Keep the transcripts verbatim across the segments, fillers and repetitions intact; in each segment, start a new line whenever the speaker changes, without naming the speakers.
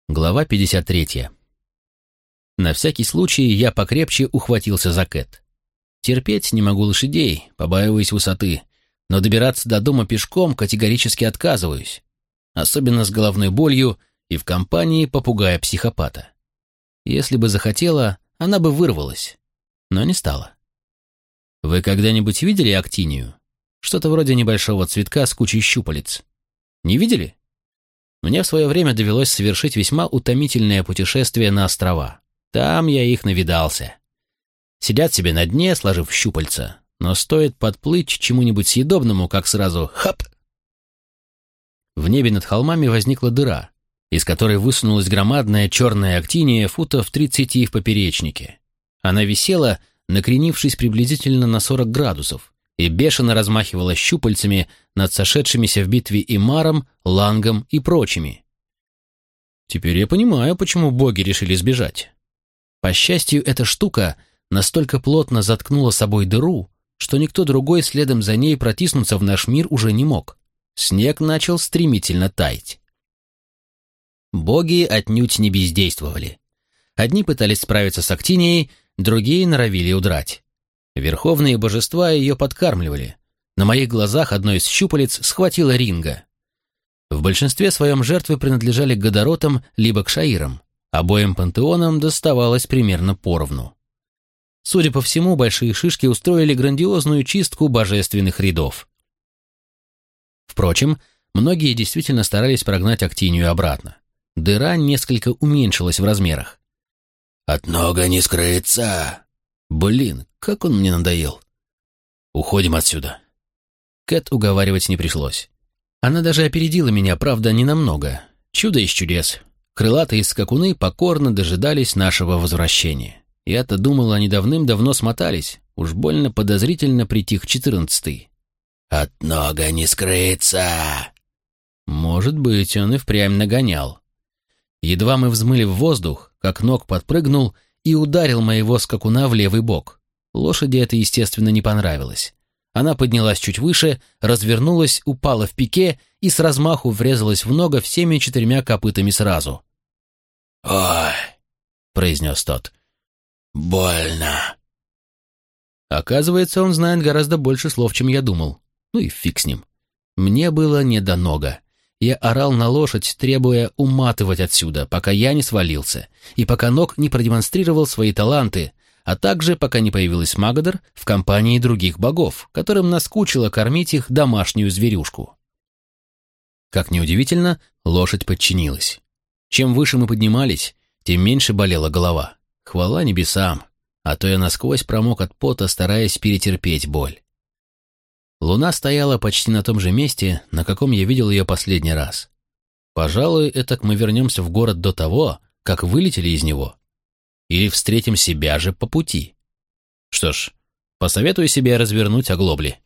Глава пятьдесят третья. На всякий случай я покрепче ухватился за Кэт. Терпеть не могу лошадей, побаиваюсь высоты, но добираться до дома пешком категорически отказываюсь, особенно с головной болью и в компании попугая-психопата. Если бы захотела, она бы вырвалась, но не стала. Вы когда-нибудь видели актинию? Что-то вроде небольшого цветка с кучей щупалец. Не видели? Мне в свое время довелось совершить весьма утомительное путешествие на острова. Там я их навидался. Сидят себе на дне, сложив щупальца, но стоит подплыть к чему-нибудь съедобному, как сразу хап! В небе над холмами возникла дыра, из которой высунулась громадная черная актиния футов тридцати в поперечнике. Она висела, накренившись приблизительно на сорок градусов, и бешено размахивала щупальцами над сошедшимися в битве Имаром, Лангом и прочими. Теперь я понимаю, почему боги решили сбежать. По счастью, эта штука настолько плотно заткнула собой дыру, что никто другой следом за ней протиснуться в наш мир уже не мог. Снег начал стремительно таять. Боги отнюдь не бездействовали. Одни пытались справиться с актинией, другие норовили удрать. Верховные божества ее подкармливали. На моих глазах одно из щупалец схватило Ринга. В большинстве своем жертвы принадлежали к Гадаротам либо к Шаирам. Обоим пантеонам доставалось примерно поровну. Судя по всему, большие шишки устроили грандиозную чистку божественных рядов. Впрочем, многие действительно старались прогнать актинию обратно. Дыра несколько уменьшилась в размерах.
«От нога не скрыться!»
Блин, как он мне надоел.
«Уходим отсюда».
Кэт уговаривать не пришлось. Она даже опередила меня, правда, ненамного. Чудо из чудес. Крылатые скакуны покорно дожидались нашего возвращения. Я-то думал, они давным-давно смотались. Уж больно подозрительно притих четырнадцатый.
«От нога не скрыться!»
Может быть, он и впрямь нагонял. Едва мы взмыли в воздух, как ног подпрыгнул и ударил моего скакуна в левый бок. Лошади это, естественно, не понравилось. Она поднялась чуть выше, развернулась, упала в пике и с размаху врезалась в ногу всеми четырьмя копытами сразу.
«Ой!»
— произнес тот.
«Больно!»
Оказывается, он знает гораздо больше слов, чем я думал. Ну и фиг с ним. Мне было не до нога. Я орал на лошадь, требуя уматывать отсюда, пока я не свалился, и пока Ног не продемонстрировал свои таланты, а также пока не появилась Магадор в компании других богов, которым наскучило кормить их домашнюю зверюшку. Как ни удивительно, лошадь подчинилась. Чем выше мы поднимались, тем меньше болела голова. Хвала небесам, а то я насквозь промок от пота, стараясь перетерпеть боль. Луна стояла почти на том же месте, на каком я видел ее последний раз. Пожалуй, этак мы вернемся в город до того, как вылетели из него. Или встретим себя же по пути. Что ж, посоветую себе развернуть оглобли.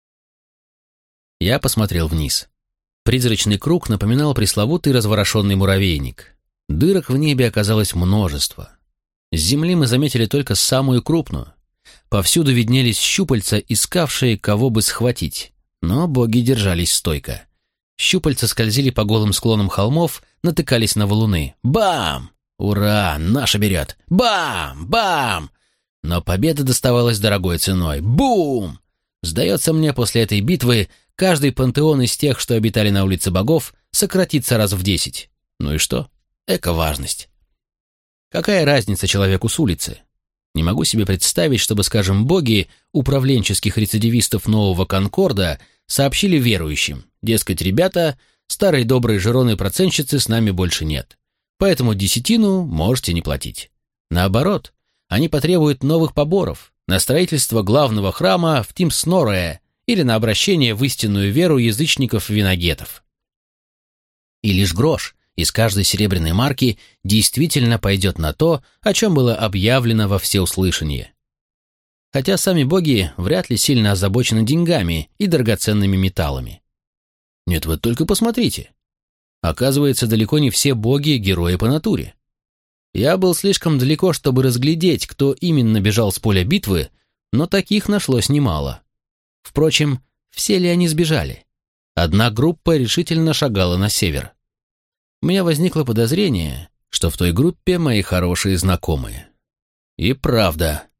Я посмотрел вниз. Призрачный круг напоминал пресловутый разворошенный муравейник. Дырок в небе оказалось множество. С земли мы заметили только самую крупную. Повсюду виднелись щупальца, искавшие, кого бы схватить. Но боги держались стойко. Щупальца скользили по голым склонам холмов, натыкались на валуны. Бам! Ура! Наша берет! Бам! Бам! Но победа доставалась дорогой ценой. Бум! Сдается мне, после этой битвы каждый пантеон из тех, что обитали на улице богов, сократится раз в десять. Ну и что? Эко-важность. Какая разница человеку с улицы? Не могу себе представить, чтобы, скажем, боги управленческих рецидивистов Нового Конкорда сообщили верующим, дескать, ребята, старой доброй жироны-процентщицы с нами больше нет, поэтому десятину можете не платить. Наоборот, они потребуют новых поборов на строительство главного храма в Тимснорее или на обращение в истинную веру язычников-виногетов. И лишь грош из каждой серебряной марки действительно пойдет на то, о чем было объявлено во всеуслышание. Хотя сами боги вряд ли сильно озабочены деньгами и драгоценными металлами. Нет, вы только посмотрите. Оказывается, далеко не все боги — герои по натуре. Я был слишком далеко, чтобы разглядеть, кто именно бежал с поля битвы, но таких нашлось немало. Впрочем, все ли они сбежали? Одна группа решительно шагала на север. У меня возникло подозрение, что в той группе мои хорошие знакомые. И правда,